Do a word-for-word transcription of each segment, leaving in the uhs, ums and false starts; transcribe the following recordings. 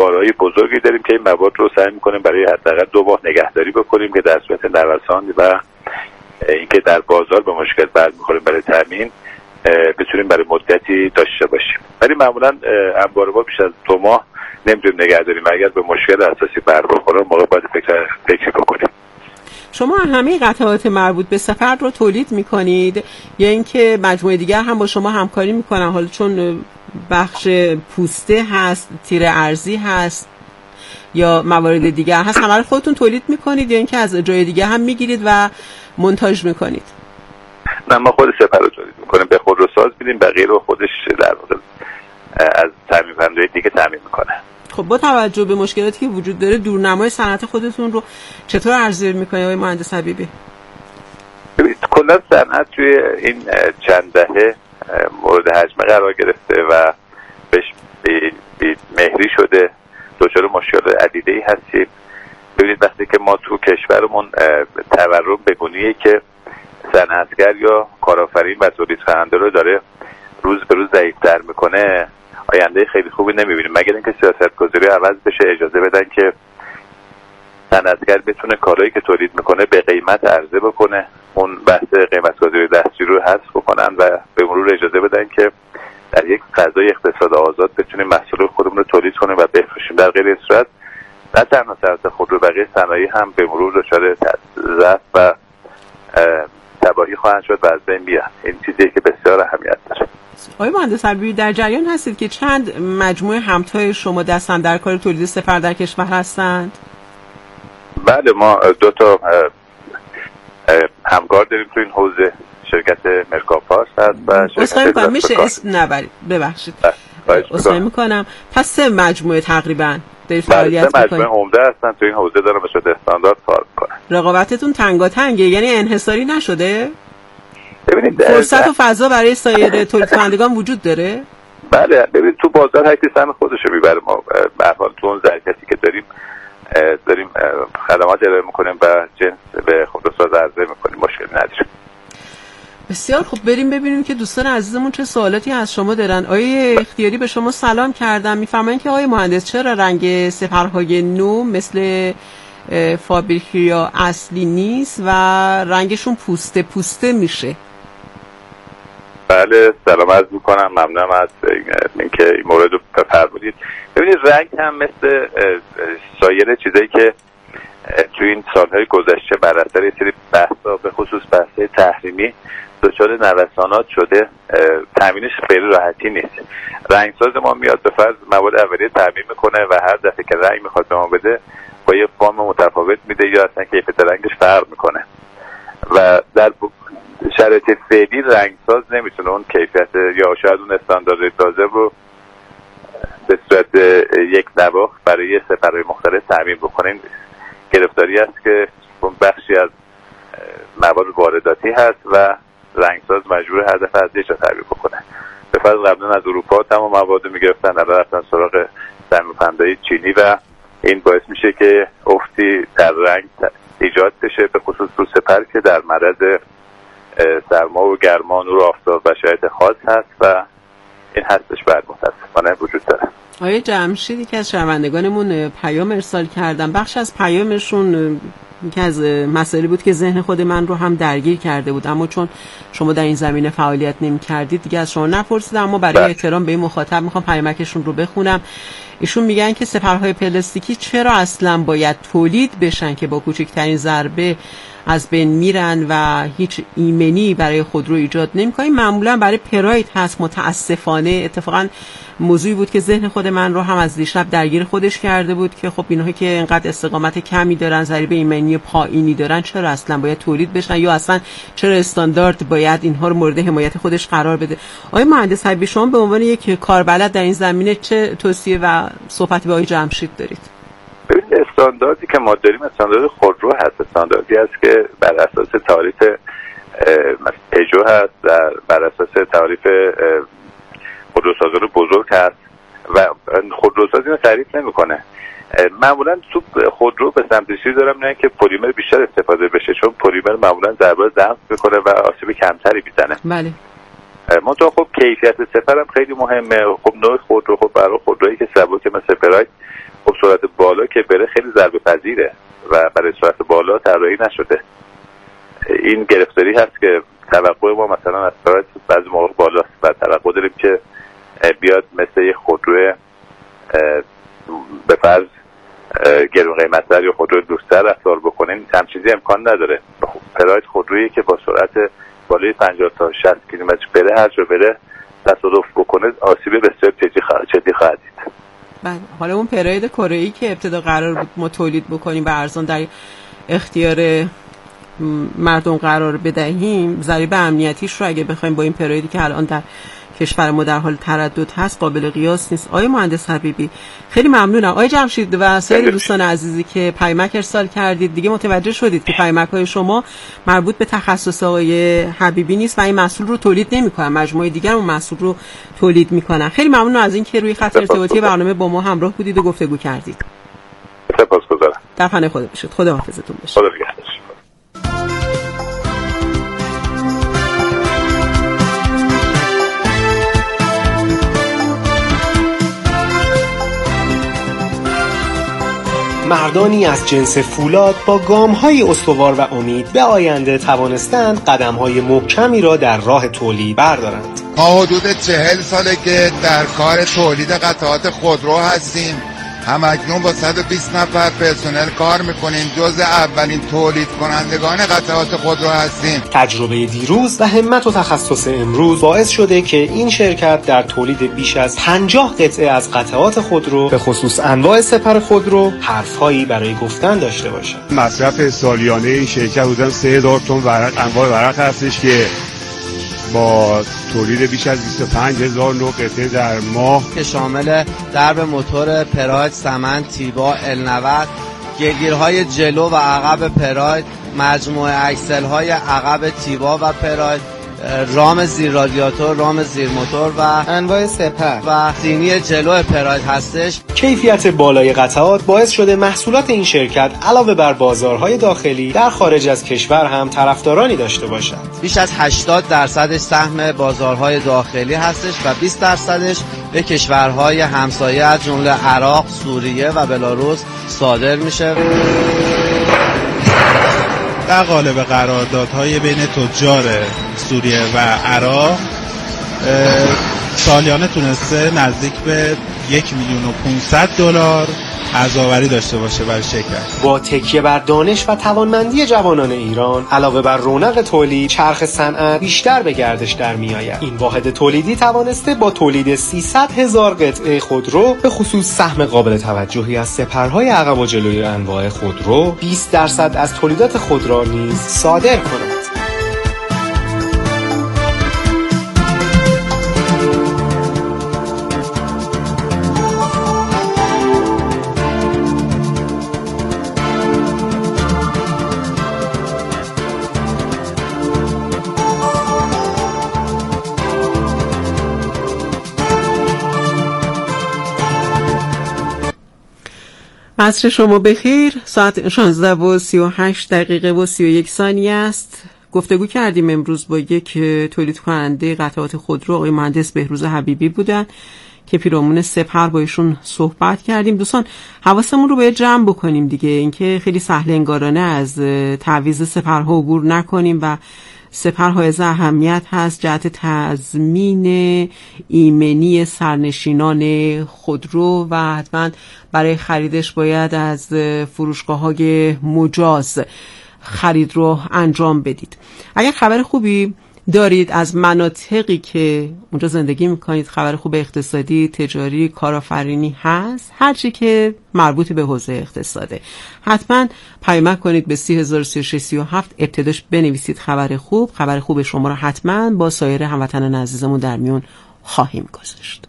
بارهای بزرگی داریم که این مواد رو سعی میکنیم برای حداقل دو ماه نگهداری بکنیم که در صورت نوسان و اینکه در بازار به مشکل برمیخوریم برای تامین بتونیم برای مدتی داشته باشیم. ولی معمولا انبار ما بیش از دو ماه نمیتونیم نگهداریم. اگر به مشکل اساسی بر بخوره موقع باید فکر فکر بکنیم. شما همه قطعات مربوط به سفر رو تولید میکنید یا اینکه مجموعه دیگر هم با شما همکاری میکنن؟ حالا چون بخش پوسته هست، تیر ارزی هست یا موارد دیگر هست، همه رو خودتون تولید میکنید یا اینکه از جای دیگه هم میگیرید و مونتاژ میکنید؟ نه، ما خود سپر رو تولید میکنیم، به خودروساز میدیم، بقیه رو خودش در واقع از تامین کننده دیگه تامین میکنه. خب با توجه به مشکلاتی که وجود داره دورنمای صنعت خودتون رو چطور ارزیابی میکنید آقای مهندس حبیبی؟ ببینید کلا صنعت توی این چند دهه مورد هاجمه قرار گرفته و بهش مهری شده، دچار مشکلات عدیده‌ای هستیم. ببینید وقتی که ما تو کشورمون تورم به گونه‌ای که صنعتگر یا کارآفرین و تولید کننده رو داره روز به روز ضعیف‌تر میکنه، آینده خیلی خوبی نمیبینیم، مگر اینکه سیاست‌گذاری عوض بشه، اجازه بدن که صنعتگر بتونه کارهایی که تولید میکنه به قیمت عرضه بکنه، اون بحث قیمت‌گذاری دستجویی رو حذف بکنن و به مرور اجازه بدن که در یک فضای اقتصاد آزاد بتونیم محصول خودمون رو تولید کنیم و بفروشیم. در غیر این صورت نه تنها صنعت خودرو، بقیه صنایع هم به مرور دچار ضعف و تباهی خواهند شد و از بین میرن. این چیزیه که بسیار اهمیت داره. آقای مهندس حبیبی در جریان هستید که چند مجموعه همتای شما دستن در کار تولید سپر در کشور هستند؟ بله، ما دو تا همکار داریم تو این حوزه، شرکت مرکاپاس هست و شرکت میشه اسم نبرید، ببخشید اصلا میکنم. پس سه مجموعه تقریبا در فعالیت میکنید. سه مجموعه عمده هستن تو این حوزه، دارن به صورت استاندارد کار میکنن. رقابتتون تنگاتنگه، یعنی انحصاری نشده؟ ببینید فرصت و فضا برای سایر تولید کنندگان وجود داره؟ بله، ببینید تو بازار هر کی سهم خودشو میبره. ما به هر حال تو اون ظرفیتی که داریم داریم خدمات ارائه میکنیم و جنس به خودروساز عرضه میکنیم، مشکلی نداریم. بسیار خب، بریم ببینیم که دوستان عزیزمون چه سوالاتی از شما دارن. آقای اختیاری به شما سلام کردم، میفرمایید که آقای مهندس چرا رنگ سپرهای نو مثل فابریکی یا اصلی نیست و رنگشون پوسته پوسته میشه؟ بله، سلام عرض میکنم، ممنونم از اینکه این مورد رو بفرمودید. ببینید رنگ هم مثل سایر چیزایی که توی این سالهای گذشته بر اثر یه سری بحثا به خصوص بحث تحریمی دچار نوسانات شده، تامینش خیلی راحتی نیست. رنگساز ما میاد به فرض مواد اولیه تامین میکنه و هر دفعه که رنگ میخواد به ما بده با یه فرم متفاوت میده یا اصلا کیفیت رنگش فرق میکنه و در شرایط فعلی رنگساز نمیتونه اون کیفیت یا شاید اون استاندارد لازم رو به صورت یک نواخت برای سپرهای مختلف تامین بکنه. گرفتاری است که اون بخشی از مواد وارداتی هست و رنگساز مجبور هر دفعه از یه جا تامین بکنه. به فرض قبلا از اروپا تمام مواد میگرفتن، الان رفتن سراغ تامین‌کننده‌های چینی و این باعث میشه که افتی در رنگ ایجاد بشه، به خصوص رو سپر که در معرض سرما و گرما، نور آفتاب و شرایط خاص هست و این هستش بعد متاسفانه وجود داره. آقای جمشید که از شنوندگانمون پیام ارسال کردن، بخش از پیامشون که از مسائلی بود که ذهن خود من رو هم درگیر کرده بود، اما چون شما در این زمینه فعالیت نمی کردید دیگه از شما نپرسیدم، اما برای بله. احترام به این مخاطب میخوام پیامکشون رو بخونم. ایشون میگن که سپرهای پلاستیکی چرا اصلا باید تولید بشن که با کوچکترین ضربه از بین میرن و هیچ ایمنی برای خودرو ایجاد نمی‌کنه؟ معمولا برای پراید هست. متاسفانه اتفاقا موضوعی بود که ذهن خود من رو هم از دیشب درگیر خودش کرده بود که خب اینها که اینقدر استقامت کمی دارن، ضریب ایمنی پایینی دارن، چرا اصلا باید تولید بشن یا اصلا چرا استاندارد باید اینها رو مورد حمایت خودش قرار بده؟ آقای مهندس حبیبی، شما به عنوان یک کاربلد در این زمینه چه توصیه و صحبتی به آقای جمشید دارید؟ ببینید استانداردی که ما داریم استاندارد خودرو هست، استانداردی است که بر اساس تعریف پژو هست، در بر اساس تعریف خودروسازان بزرگ هست و خودروساز اینو تعریف نمیکنه. معمولا تو خودرو به سمت چیزی دارم نه که پلیمر بیشتر استفاده بشه، چون پلیمر معمولا ضربه ضعف میکنه و آسیب کمتری میزنه. بله. منتها خب کیفیت سپر هم خیلی مهمه. خب نوع خودرو، خب برای خودرویی که سبک مثل پراید که بره خیلی ضربه پذیره و برای سرعت بالا طراحی نشده. این گرفتاری هست که توقع ما مثلا از سرعت بعضی موقع بالاست و توقع داریم که بیاد مثل یه خودرو به فرض گرون قیمت‌تر یا خودرو دوست‌تر رفتار بکنه. این هم چیزی امکان نداره. پراید خودرویی که با سرعت بالای پنجاه تا شصت کیلومتر بره هر جا بره تصادف بکنه آسیب بسیار جدی خواهد دید. بله، حالا اون پراید کره‌ای که ابتدا قرار بود ما تولید بکنیم و ارزان در اختیار مردم قرار بدهیم، ضریب امنیتیش رو اگه بخوایم با این پرایدی که الان در کشور ما در حال تردد هست قابل قیاس نیست. آقای مهندس حبیبی خیلی ممنونم. آقای جمشید و سایر دوستان عزیزی که پیامک ارسال کردید دیگه متوجه شدید که پیامک‌های شما مربوط به تخصص آقای حبیبی نیست و این محصول رو تولید نمی‌کنن، مجموعه دیگر اون محصول رو تولید می‌کنن. خیلی ممنون از اینکه روی خط ارتباطی برنامه با ما همراه بودید و گفتگو کردید. سپاسگزارم. در پناه خدا باشید. خدا حافظتون باشه. خدا نگهدار. مردانی از جنس فولاد با گام‌های استوار و امید به آینده توانستند قدم‌های محکمی را در راه تولید بردارند. ما حدود چهل ساله که در کار تولید قطعات خودرو هستیم. همکنون با صد و بیست نفر پرسنل کار میکنیم. جز اولین تولید کنندگان قطعات خودرو هستیم. تجربه دیروز و همت و تخصص امروز باعث شده که این شرکت در تولید بیش از پنجاه قطعه از قطعات خودرو به خصوص انواع سپر خودرو حرفهایی برای گفتن داشته باشد. مصرف سالیانه این شرکت حدود سه هزار تن ورق انواع ورق هستش که با تولید بیش از بیست و پنج هزار نوع قطعه در ماه که شامل درب موتور پراید، سمن، تیبا، ال نود، گلگیرهای جلو و عقب پراید، مجموعه اکسل های عقب تیبا و پراید، رام زیر رادیاتور، رام زیر موتور و انواع سپر و سینی جلو پراید هستش. کیفیت بالای قطعات باعث شده محصولات این شرکت علاوه بر بازارهای داخلی در خارج از کشور هم طرفدارانی داشته باشد. بیش از هشتاد درصدش سهم بازارهای داخلی هستش و بیست درصدش به کشورهای همسایه از جمله عراق، سوریه و بلاروس صادر میشه. در قالب قراردادهای بین تجار سوریه و عراق سالیانه تونسته نزدیک به یک میلیون و پانصد دلار ارزآوری داشته باشه برای شرکت. با تکیه بر دانش و توانمندی جوانان ایران علاوه بر رونق تولید، چرخ صنعت بیشتر به گردش در میآید. این واحد تولیدی توانسته با تولید سیصد هزار قطعه خودرو به خصوص سهم قابل توجهی از سپرهای عقب و جلوی انواع خودرو، بیست درصد از تولیدات خود را نیز صادر کند. عصر شما بخیر. ساعت شانزده و سی و هشت دقیقه و سی و یک ثانیه است. گفتگو کردیم امروز با یک تولید کننده قطعات خودرو، آقای مهندس بهروز حبیبی بودن که پیرامون سپر با ایشون صحبت کردیم. دوستان حواسمون رو باید جمع بکنیم دیگه، اینکه خیلی سهل انگارانه از تعویض سپرها عبور نکنیم و سپر حائز اهمیت هست جهت تضمین ایمنی سرنشینان خودرو و حتما برای خریدش باید از فروشگاه‌های مجاز خرید رو انجام بدید. اگر خبر خوبی دارید از مناطقی که اونجا زندگی میکنید، خبر خوب اقتصادی، تجاری، کارآفرینی هست، هرچی که مربوط به حوزه اقتصاده، حتما پیامک کنید به سی هزار و سی و شش سی و هفت. ابتداش بنویسید خبر خوب. خبر خوب شما رو حتما با سایر هموطنان عزیزمون در میون خواهیم گذاشت.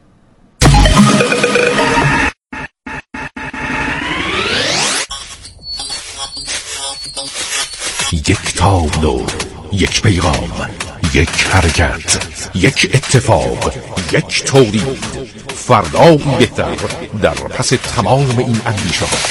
یک تابلو، یک پیغام، یک حرکت، یک اتفاق، یک تولید، فردایی بهتر در پس تمام این اندیشه ها.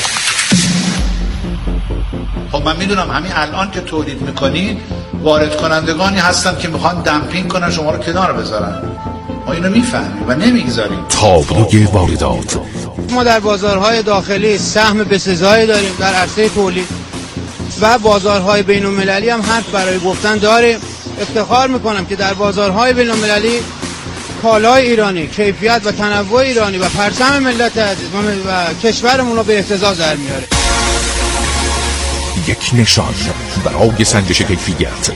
خب من میدونم همین الان که تولید میکنید وارد کنندگانی هستن که میخوان دمپینگ کنن شما رو کنار بذارن. ما اینو میفهمیم و نمیگذاریم. تابلوی واردات ما در بازارهای داخلی سهم بسزایی داریم در عرصه تولید و بازارهای بین المللی هم حرف برای گفتن داریم. افتخار میکنم که در بازارهای بین المللی کالای ایرانی، کیفیت و تنوع ایرانی و پرچم ملت عزیز و کشورمون رو به اهتزاز در میاره. یک نشان برای سنجش کیفیت،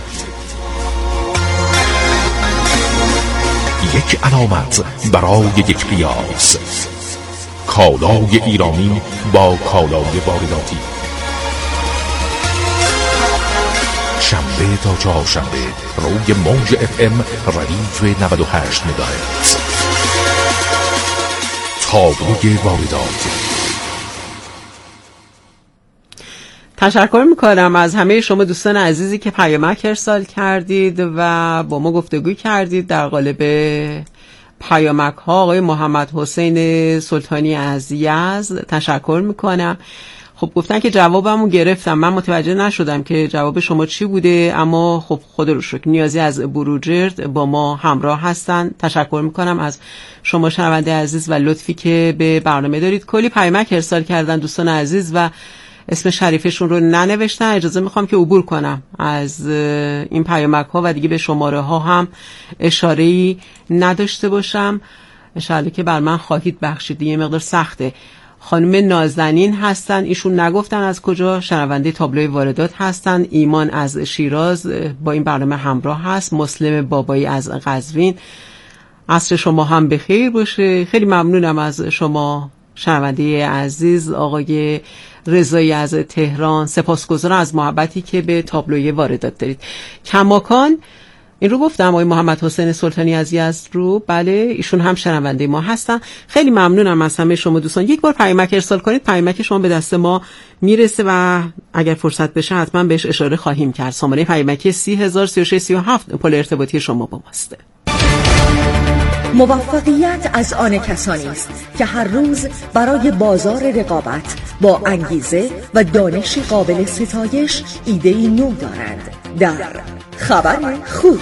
یک علامت برای یک قیاس. کالای ایرانی با کالای وارداتی. شنبه تا چهارشنبه روی موج اف ام ردیف نود و هشت مگاهرتز. تابلوی واردات. تشکر میکنم از همه شما دوستان عزیزی که پیامک ارسال کردید و با ما گفتگو کردید در قالب پیامک ها. آقای محمد حسین سلطانی از یزد تشکر میکنم. خب گفتن که جوابمو گرفتم، من متوجه نشدم که جواب شما چی بوده، اما خب خدا رو شکر نیازی از بروجرد با ما همراه هستن. تشکر میکنم از شما شنونده عزیز و لطفی که به برنامه دارید. کلی پیامک ارسال کردن دوستان عزیز و اسم شریفشون رو ننوشتن. اجازه میخوام که عبور کنم از این پیامک ها و دیگه به شماره ها هم اشاره‌ای نداشته باشم. انشاءالله که بر من خواهید بخشید، یه مقدار سخته. خانم نازنین هستن، ایشون نگفتن از کجا، شنونده تابلوی واردات هستن. ایمان از شیراز با این برنامه همراه هست. مسلم بابایی از قزوین. عصر شما هم بخیر باشه. خیلی ممنونم از شما شنونده عزیز. آقای رضایی از تهران، سپاسگزارم از محبتی که به تابلوی واردات دارید. کماکان این رو گفتم، آقای محمد حسین سلطانی از یزد رو، بله ایشون هم شنونده ما هستن. خیلی ممنونم از همه شما دوستان. یک بار پیامک ارسال کنید، پیامک شما به دست ما میرسه و اگر فرصت بشه حتما بهش اشاره خواهیم کرد. سامانه پیامکی سی هزار سی و شش سی و هفت پل ارتباطی شما با ماست. موفقیت از آن کسانی است که هر روز برای بازار رقابت با انگیزه و دانش قابل ستایش ایده‌ای نو دارند. در خبر خوب.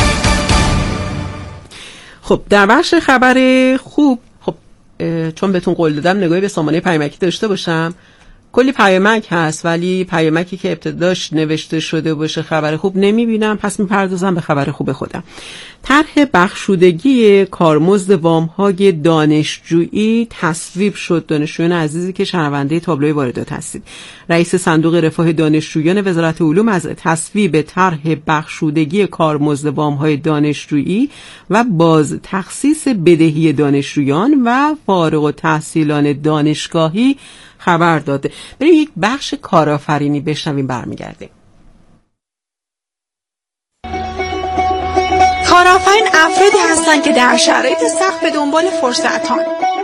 خب در بخش خبر خوب، خب چون بهتون قول دادم نگاهی به سامانه پیامکی داشته باشم. کلی پیامک هست ولی پیامکی که ابتداش نوشته شده باشه خبر خوب نمیبینم، پس میپردازم به خبر خوب خودم. طرح بخشودگی کارمزد وام‌های دانشجویی تصویب شد. دانشجویان عزیزی که شنونده تابلوی واردات هستید، رئیس صندوق رفاه دانشجویان وزارت علوم از تصویب طرح بخشودگی کارمزد وام‌های دانشجویی و باز تخصیص بدهی دانشجویان و فارغ التحصیلان دانشگاهی خبر داده. بریم یک بخش کارآفرینی بشنویم، برمیگردیم. کارآفرین افرادی هستند که در شرایط سخت به دنبال فرصت‌هان.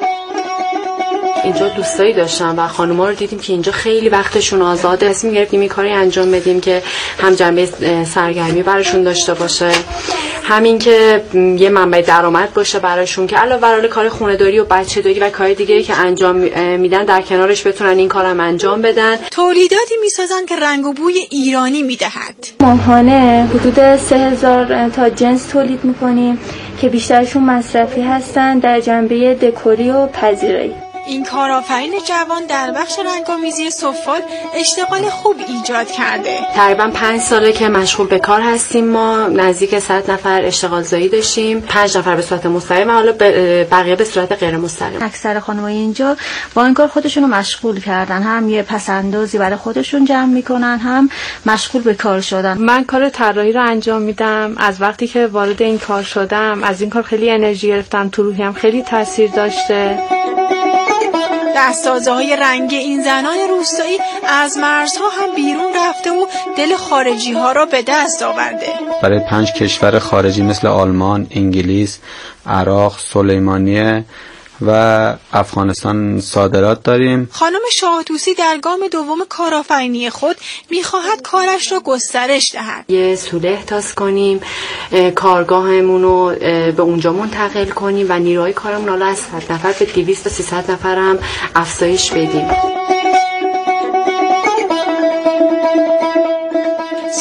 اینجا دوستایی داشتم و خانوما رو دیدیم که اینجا خیلی وقتشون آزاده، اسم می‌گرفتیم این کاری انجام بدیم که هم جنبه سرگرمی براشون داشته باشه، همین که یه منبع درآمد باشه براشون، که علاوه بر کار خونه‌داری و بچه‌داری و کار دیگه‌ای که انجام میدن در کنارش بتونن این کارم انجام بدن. تولیداتی میسازن که رنگ و بوی ایرانی میدهد. ماهانه حدود سه هزار تا جنس تولید میکنیم که بیشترشون مصرفی هستن در جنبه دکوری و پذیرایی. این کارآفرین جوان در بخش رنگامیزی سفال اشتغال خوب ایجاد کرده. تقریبا پنج ساله که مشغول به کار هستیم. ما نزدیک صد نفر اشتغال زایی داشتیم، پنج نفر به صورت مستقیم و حالا بقیه به صورت غیر مستقیم. اکثر خانم‌های اینجا با این کار خودشون رو مشغول کردن، هم یه پسندازی برای خودشون جمع میکنن، هم مشغول به کار شدن. من کار طراحی رو انجام میدم. از وقتی که وارد این کار شدم از این کار خیلی انرژی گرفتم، تو روحیم خیلی تاثیر داشته. دستازهای رنگ این زنان روستایی از مرزها هم بیرون رفته و دل خارجی ها را به دست آورده. برای پنج کشور خارجی مثل آلمان، انگلیس، عراق، سلیمانیه و افغانستان صادرات داریم. خانم شاه-طوسی در گام دوم کارآفرینی خود میخواهد کارش را گسترش دهد. یه سوله احداث کنیم، کارگاهمون رو به اونجا منتقل کنیم و نیروهای کارمون حالا از صد نفر به دویست تا سیصد نفر هم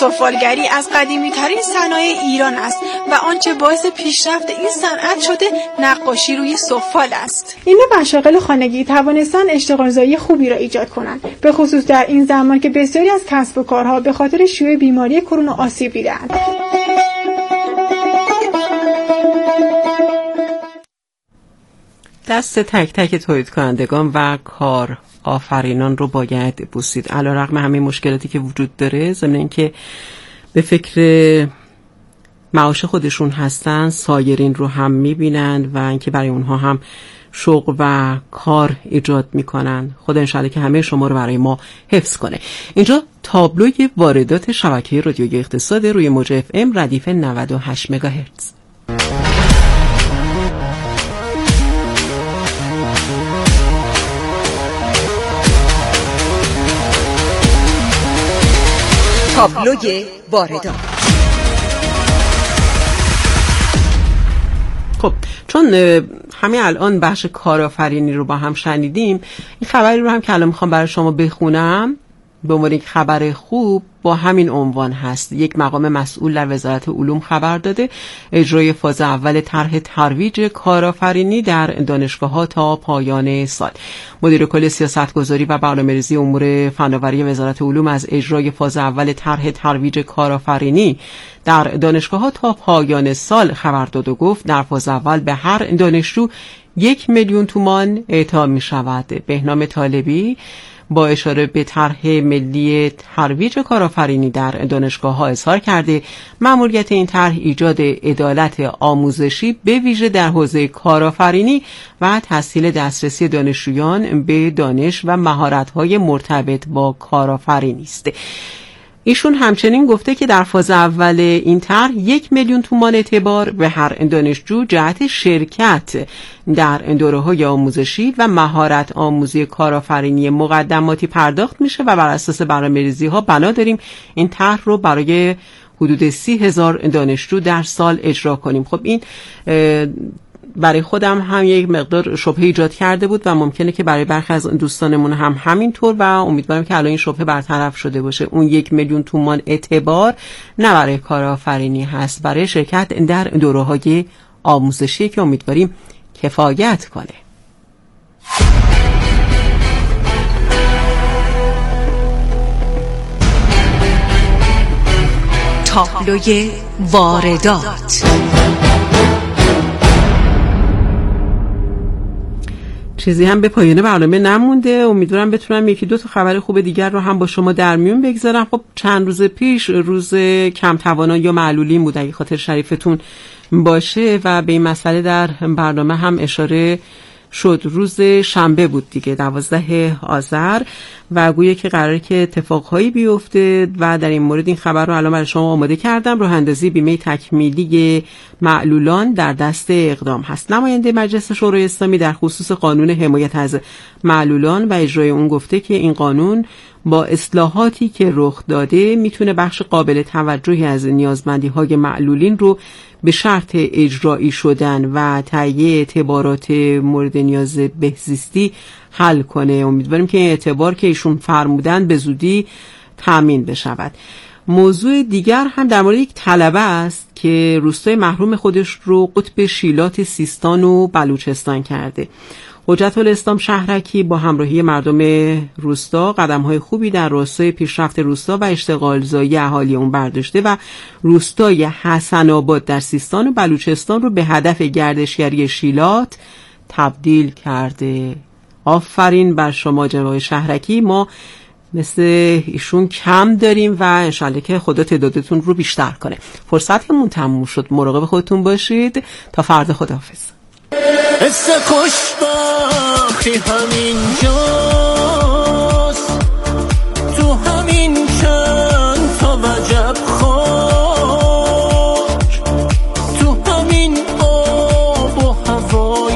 سفالگری از قدیمی‌ترین صنایع ایران است و آنچه باعث پیشرفت این صنعت شده نقاشی روی سفال است. این مشاغل خانگی توانستن اشتغالزایی خوبی را ایجاد کنند، به خصوص در این زمان که بسیاری از کسب و کارها به خاطر شیوع بیماری کرونا آسیب دیدند. دست تک تک تولید کنندگان و کار آفرینان رو باید بوسید. علیرغم همه مشکلاتی که وجود داره، ضمن اینکه به فکر معاش خودشون هستن، سایرین رو هم میبینند و اینکه برای اونها هم شغل و کار ایجاد میکنن. خدا انشاءالله که همه شما رو برای ما حفظ کنه. اینجا تابلوی واردات شبکه رادیویی اقتصاد روی موج اف ام ردیف نود و هشت مگاهرتز. تابلوی واردات. خب چون همین الان بخش کارآفرینی رو با هم شنیدیم، این خبری رو هم که الان میخوام برای شما بخونم به عنوان یک خبر خوب با همین عنوان هست. یک مقام مسئول در وزارت علوم خبر داده اجرای فاز اول طرح ترویج کارآفرینی در دانشگاه‌ها تا پایان سال. مدیر کل سیاستگذاری و برنامه‌ریزی امور فناوری وزارت علوم از اجرای فاز اول طرح ترویج کارآفرینی در دانشگاه‌ها تا پایان سال خبر داد و گفت در فاز اول به هر دانشجو یک میلیون تومان اعطا می‌شود. بهنام طالبی با اشاره به طرح ملی ترویج کارآفرینی در دانشگاه‌ها اظهار کرده مأموریت این طرح ایجاد عدالت آموزشی به ویژه در حوزه کارآفرینی و تسهیل دسترسی دانشجویان به دانش و مهارت‌های مرتبط با کارآفرینی است. ایشون همچنین گفته که در فاز اول این طرح یک میلیون تومان اعتبار به هر دانشجو جهت شرکت در دوره‌های آموزشی و مهارت آموزی کارآفرینی مقدماتی پرداخت میشه و بر اساس برنامه‌ریزی‌ها بنا داریم این طرح رو برای حدود سی هزار دانشجو در سال اجرا کنیم. خب این برای خودم هم یک مقدار شبهه ایجاد کرده بود و ممکنه که برای برخی از دوستانمون هم همینطور و امیدوارم که الان این شبهه برطرف شده باشه. اون یک میلیون تومان اعتبار نه برای کارآفرینی هست، برای شرکت در دوره‌های آموزشی که امیدواریم کفایت کنه. تابلوی واردات. چیزی هم به پایان برنامه نمونده. امیدوارم بتونم یکی دو تا خبر خوب دیگر رو هم با شما در میون بگذارم. خب چند روز پیش روز کم توانان یا معلولین بود اگه خاطر شریفتون باشه و به این مسئله در برنامه هم اشاره شد. روز شنبه بود دیگه، دوازده آذر، و گویا که قراره که اتفاقهایی بیفته و در این مورد این خبر رو الان برای شما آماده کردم. راه اندازی بیمه تکمیلی معلولان در دست اقدام هست. نماینده مجلس شورای اسلامی در خصوص قانون حمایت از معلولان و اجرای اون گفته که این قانون با اصلاحاتی که رخ داده میتونه بخش قابل توجهی از نیازمندی‌های معلولین رو به شرط اجرایی شدن و تهیه اعتبارات مورد نیاز بهزیستی حل کنه. امیدواریم که این اعتبار که ایشون فرمودن به زودی تامین بشود. موضوع دیگر هم در مورد یک طلبه است که روستای محروم خودش رو قطب شیلات سیستان و بلوچستان کرده. حجت الاسلام شهرکی با همراهی مردم روستا قدم‌های خوبی در راستای پیشرفت روستا و اشتغالزایی اهالی اون برداشته و روستای حسن آباد در سیستان و بلوچستان رو به هدف گردشگری شیلات تبدیل کرده. آفرین بر شما جناب شهرکی، ما مثل ایشون کم داریم و انشالله که خدا تعدادتون رو بیشتر کنه. فرصتمون تموم شد، مراقب خودتون باشید تا فردا. خداحافظ. حس خوشبختی همین جاست، تو همین چند تا وجب خاک، تو همین آب و هوای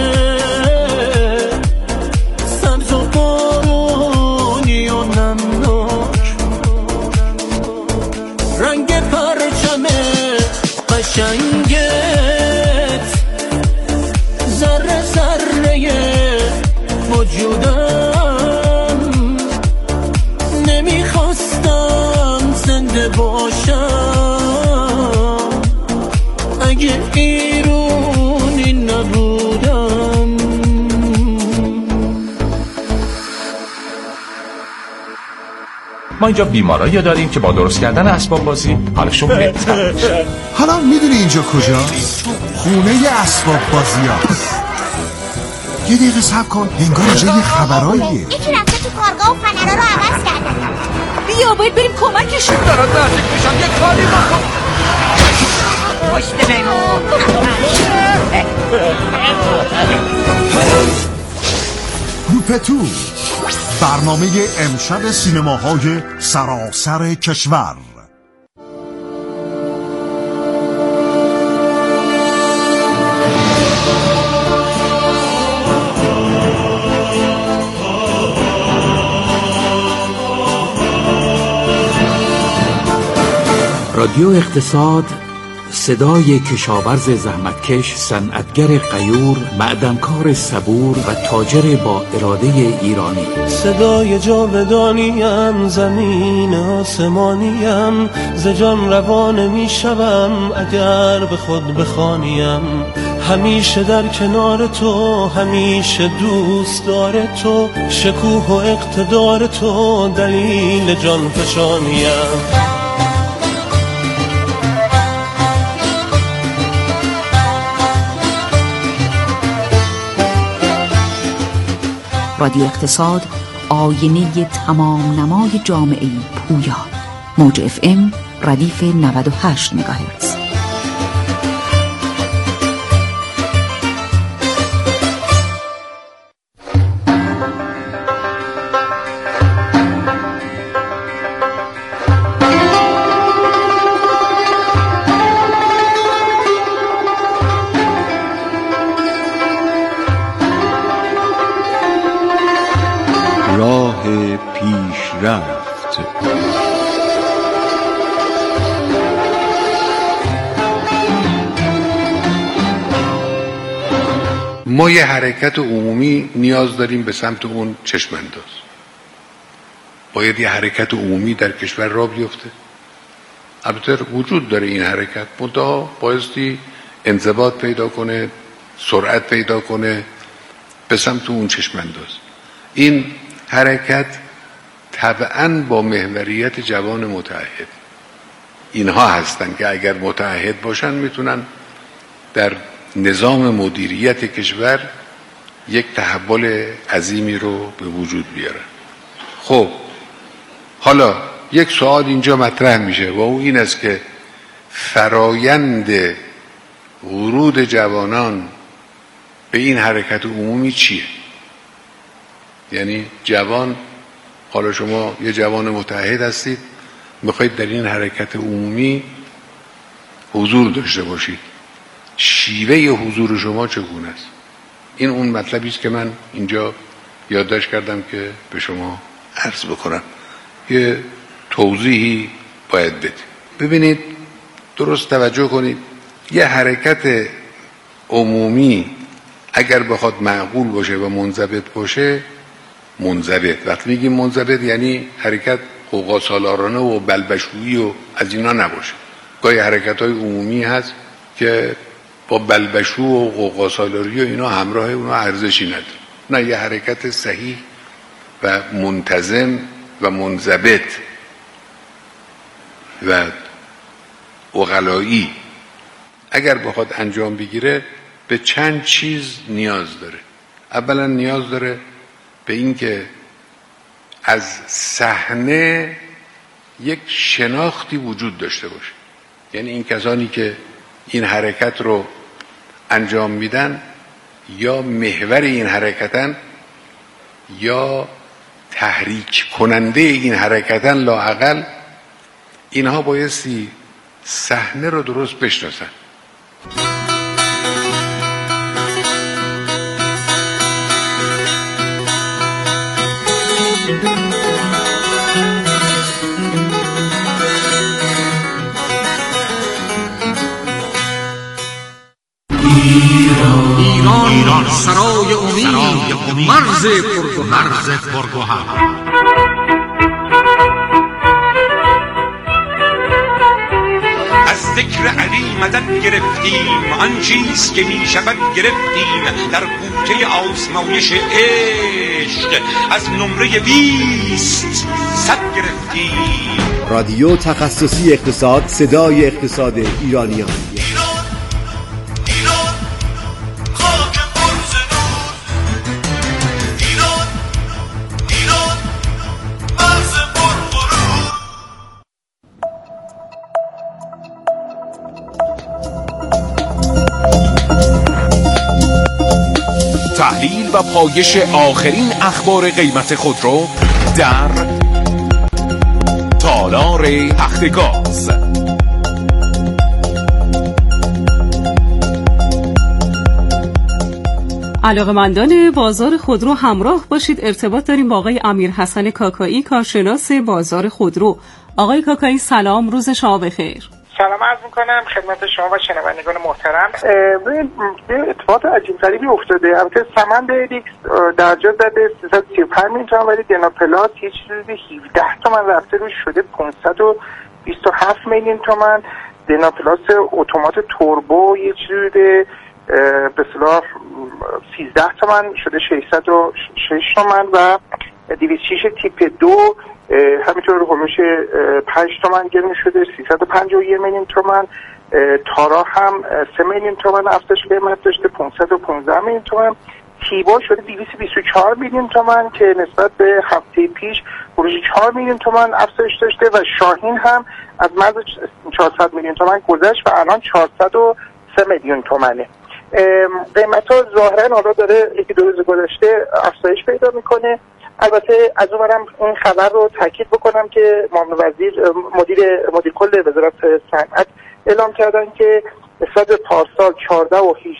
سبز و بارونی و نمناک، رنگ پرچم قشنگه ذره ذره وجودم ما اینجا بیمارایی داریم که با درست کردن اسباب بازی حالشون بهتر میشه. حالا میدونی اینجا کجاست؟ خونه اسباب بازیاست. یه دقیقه صبر کن، انگار اینجا یه خبراییه. یکی رفته تو کارگاه و فنرها رو عوض کردن. بیا باید بریم کمکشون. دارن نزدیک میشن، یه کاری بکن. پشت بینو. روپتو، برنامه امشب سینماهای سراسر کشور. رادیو اقتصاد، صدای کشاورز زحمتکش، صنعتگر غیور، معدنکار صبور و تاجر با اراده ایرانی. صدای جاودانیم، زمین آسمانیم، ز جان روانه می شوم اگر به خود بخوانیم. همیشه در کنار تو، همیشه دوست دار تو، شکوه و اقتدار تو دلیل جان فشانیم. رادیو اقتصاد، آینه تمام نمای جامعه پویا. موج اف ام ردیف نود و هشت مگاهرتز. راه پیشرفت. ما یه حرکت عمومی نیاز داریم به سمت اون چشم انداز. باید یه حرکت عمومی در کشور راه بیفته. البته وجود داره این حرکت، منتها بایستی انضباط پیدا کنه، سرعت پیدا کنه به سمت اون چشم انداز. این حرکت طبعاً با محوریت جوان متعهد، اینها هستن که اگر متعهد باشن میتونن در نظام مدیریت کشور یک تحول عظیمی رو به وجود بیارن. خب حالا یک سوال اینجا مطرح میشه و اون این است که فرایند ورود جوانان به این حرکت عمومی چیه؟ یعنی جوان، حالا شما یه جوان متعهد هستید، میخواید در این حرکت عمومی حضور داشته باشید، شیوه حضور شما چگونه است؟ این اون مطلبی است که من اینجا یادداشت کردم که به شما عرض بکنم، یه توضیحی باید بدید. ببینید، درست توجه کنید، یه حرکت عمومی اگر بخواد معقول باشه و منضبط باشه، منضبط، وقتی میگیم منضبط یعنی حرکت قوقا سالارانه و بلبشویی و از اینا نباشه. گاهی حرکت های عمومی هست که با بلبشو و قوقا سالاری و اینا همراه اونا ارزشی نداره. نه، یه حرکت صحیح و منتظم و منضبط و عقلایی اگر بخواد انجام بگیره به چند چیز نیاز داره. اولا نیاز داره به این که از صحنه یک شناختی وجود داشته باشه. یعنی این کسانی که این حرکت رو انجام میدن یا محور این حرکتن یا تحریک کننده این حرکتن، لااقل اینها بایستی صحنه رو درست بشناسن. ایران ایران, ایران سرای امید, امید مرز پرگوهر. از ذکر علی مدد گرفتیم، آن چیز که می شود گرفتیم، در بوته آزمایش عشق عشق از نمره بیست صد گرفتیم. رادیو تخصصی اقتصاد، صدای اقتصاد ایرانیان. تحلیل و پایش آخرین اخبار قیمت خودرو در تالار تختگاز. علاقه‌مندان بازار خودرو همراه باشید. ارتباط داریم با آقای امیرحسن کاکایی، کارشناس بازار خودرو. آقای کاکایی سلام، روز شما بخیر. سلام عرض میکنم خدمت شما و شنوندگان محترم. یه اتفاق عجیب غریبی افتاده. البته سمند ایکس درجا زده سیصد و سی و پنج میلیون تومان، ولی دناپلاس یه چیزی هفده تومن رفته روش شده پانصد و بیست و هفت میلیون تومان. دناپلاس اتومات توربو یه چیزی به اصطلاح سیزده تومن شده ششصد و شش تومن و دویست و شش تیپ دو همینطور هلوش پنج تومن گرم شده سیصد و پنجاه و یک میلیون تومن. تارا هم سه میلیون تومن افزایش قیمت داشته پانصد و پانزده میلیون تومن. تیبا شده دویست و بیست و چهار میلیون تومن که نسبت به هفته پیش هلوش چهار میلیون تومن افزایش داشته و شاهین هم از مرز چهارصد میلیون تومن گذشت و الان چهارصد و سه میلیون تومنه. قیمت ها ظاهرا حالا داره یکی دو روز گذشته افزایش پیدا میکنه. البته از اونورم این خبر رو تاکید بکنم که معاون وزیر مدیر مدیر کل وزارت صنعت اعلام کردن که نسبت به پارسال چهارده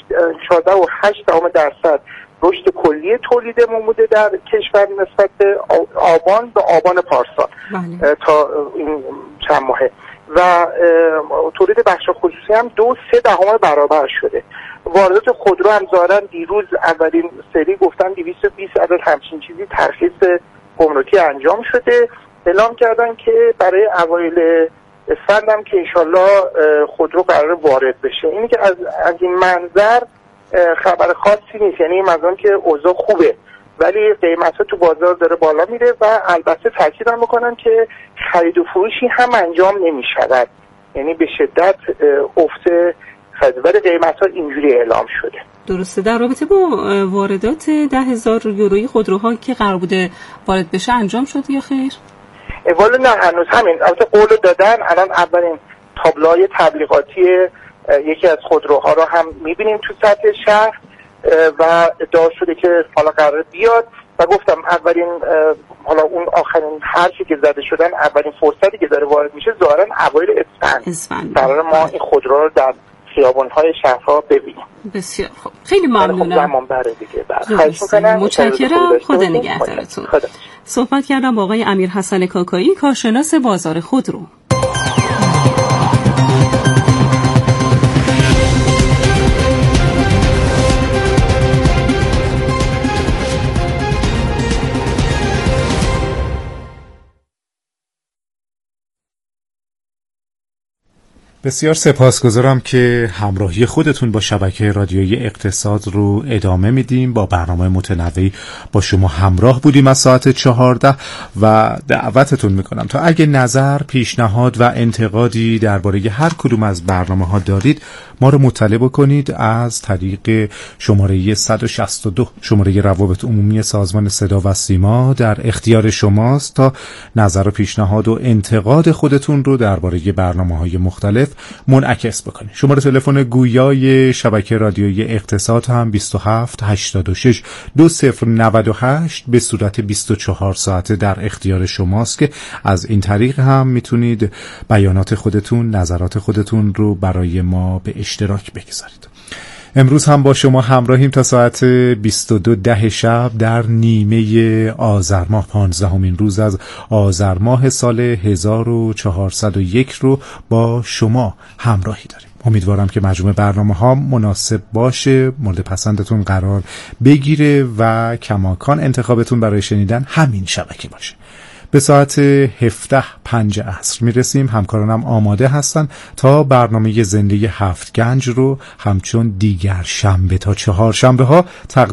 و هشت دهم درصد رشد کلی تولید مموده در کشور نسبت به آبان به آبان پارسال تا این چند ماهه و تولید بخش خصوصی هم دو سه دهم برابر شده. واردات خودرو هم ظاهرا دیروز اولین سری گفتن دویست و بیست عدد همچین چیزی ترخیص گمرکی انجام شده. اعلام کردن که برای اوایل اسفند هم که انشالله خودرو قرار وارد بشه. اینی که از, از این منظر خبر خاصی نیست، یعنی منظورم که اوضاع خوبه ولی قیمت ها تو بازار داره بالا میره و البته تاکید هم بکنن که خرید و فروشی هم انجام نمی شود، یعنی به شدت افت خدمات قیمت ها اینجوری اعلام شده. درسته. در رابطه با واردات ده هزار یورویی خودروها که قرار بوده وارد بشه انجام شد یا خیر؟ والا نه هنوز همین. البته قول دادن. الان اولین تابلوهای تبلیغاتی یکی از خودروها رو هم میبینیم تو سطح شهر و ادعا شده که حالا قرار بیاد و گفتم اولین حالا اون آخرین حرفی که زده شدن اولین فرصتی که داره وارد میشه ظاهرا اوایل اسفند قرار ما این خودرو رو در خیابان‌های شهرها ببینیم. بسیار خوب. خیلی ممنونم. زمان بره دیگه. خواهش می‌کنم. متشکرم. خدا نگهدارتون. صحبت کردم با آقای امیرحسن کاکایی، کارشناس بازار خودرو. بسیار سپاسگزارم که همراهی خودتون با شبکه رادیویی اقتصاد رو ادامه میدیم. با برنامه متنوعی با شما همراه بودیم از ساعت چهارده و دعوتتون میکنم تا اگه نظر، پیشنهاد و انتقادی درباره هر کدوم از برنامه ها دارید ما رو مطلع بکنید از طریق شماره صد و شصت و دو شماره روابط عمومی سازمان صدا و سیما. در اختیار شماست تا نظر و پیشنهاد و انتقاد خودتون رو درباره برنامه‌های مختلف منعکس بکنید. شماره تلفن گویای شبکه رادیویی اقتصاد هم بیست و هفت هشتاد و شش دو صفر نود و هشت به صورت بیست و چهار ساعته در اختیار شماست که از این طریق هم میتونید بیانات خودتون، نظرات خودتون رو برای ما به اشتراک بگذارید. امروز هم با شما همراهیم تا ساعت بیست و دو ده شب در نیمه آذر ماه، پانزدهمین روز از آذر ماه سال هزار و چهارصد و یک رو با شما همراهی داریم. امیدوارم که مجموع برنامه ها مناسب باشه، مورد پسندتون قرار بگیره و کماکان انتخابتون برای شنیدن همین شبکه باشه. به ساعت هفده پنج عصر میرسیم. همکارانم آماده هستن تا برنامه زنده هفت گنج رو همچون دیگر شنبه تا چهار شنبه ها تقدیم